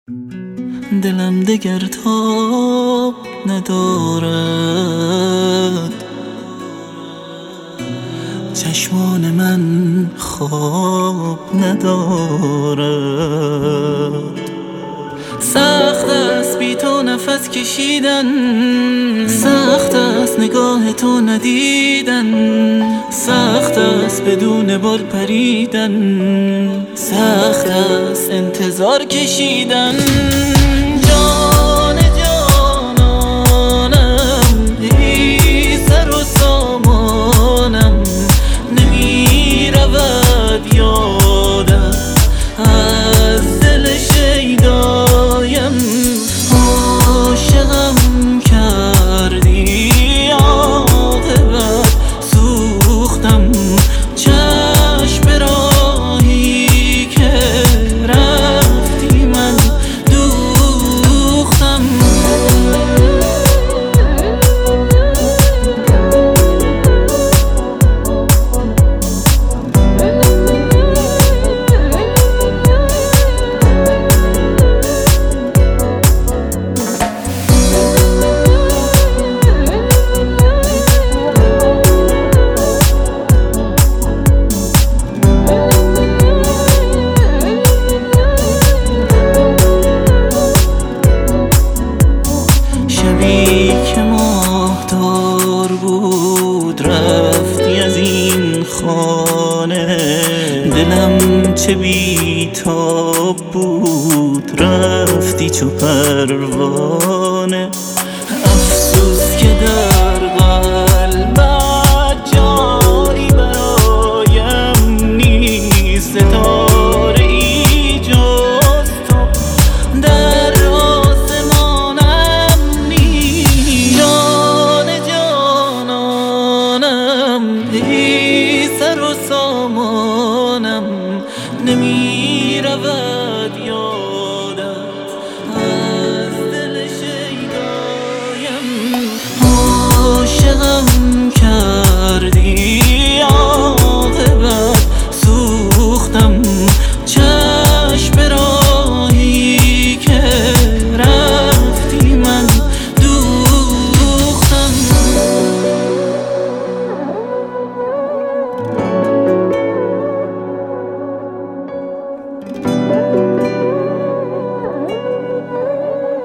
دلم دگر تاب ندارد، چشمان من خواب ندارد. سخت است بی تو نفس کشیدن، سخت است نگاه تو ندیدن، سخت است بدون بال پریدن، سخت است انتظار کشیدن. جان جانانم ای سر و سامانم، نمی رود یادم از دل شیدایم. عاشقم کردی عاقبت سوختم، چشم به راهی که رفتی من دوختم. شبی که ماهتار بود رفتی از این خانه، دلم چه بیتاب بود رفتی چو پروانه. افسوس که در قلبت جایی برایم نیست، ستاره ای جز تو در آسمانم نیست. جان جانانم ای سر و سامانم، نمی رود یادت از دل شیدایم. عاشقم کردی عاقبت سوختم، چشم به راهی که رفتی من دوختم.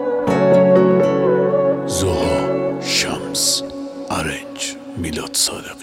زها شمس ارنج میلاد صادق.